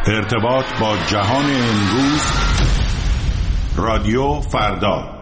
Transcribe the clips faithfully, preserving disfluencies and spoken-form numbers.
ارتباط با جهان امروز، رادیو فردا.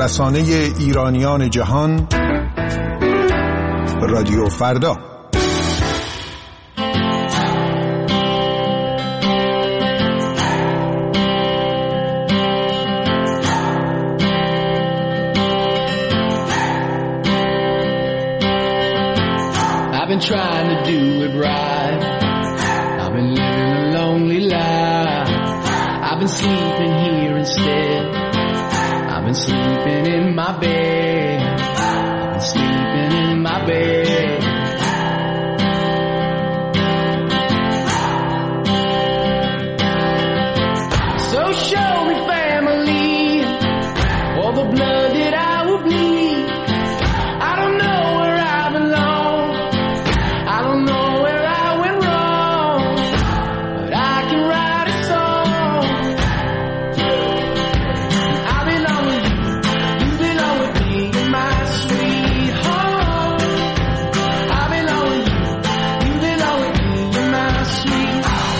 رسانه ایرانیان جهان، رادیو فردا. I've been trying to do it right. I've been living a lonely life. I've been sleeping here instead. I've been sleeping in my bed. I've been sleeping in my bed. So show me family, all the blood that I will bleed. I don't know where I belong. I don't know where I went wrong, but I can write a song. I belong with you, you belong with me, my sweetheart. I belong with you, you belong with me, my sweetheart.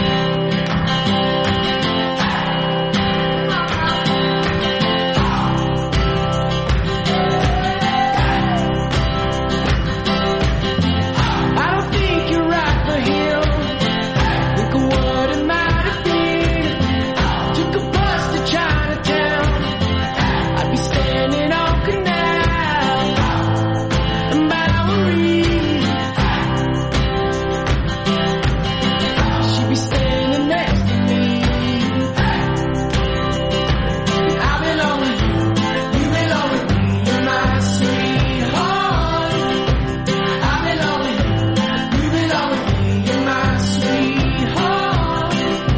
I don't think you're right for him. Think of what it might have been. Took a bus to Chinatown. I'd be standing on Canal and Bowery. She'd be standing next to me. I belong with you, you belong with me, you're my sweetheart. I belong with you, you belong with me, you're my sweetheart.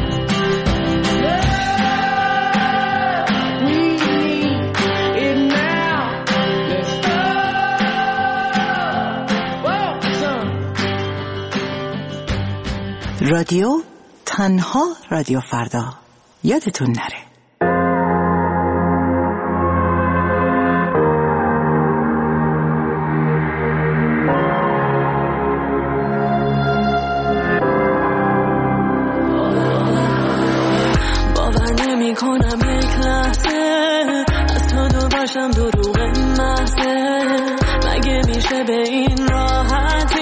Love, we need it now. Let's go. Whoa, son. رادیو تنها رادیو فردا، یادتون نره. باور نمی کنم یک لحظه از تو دور باشم، دروغ محضه. مگه میشه به این راحتی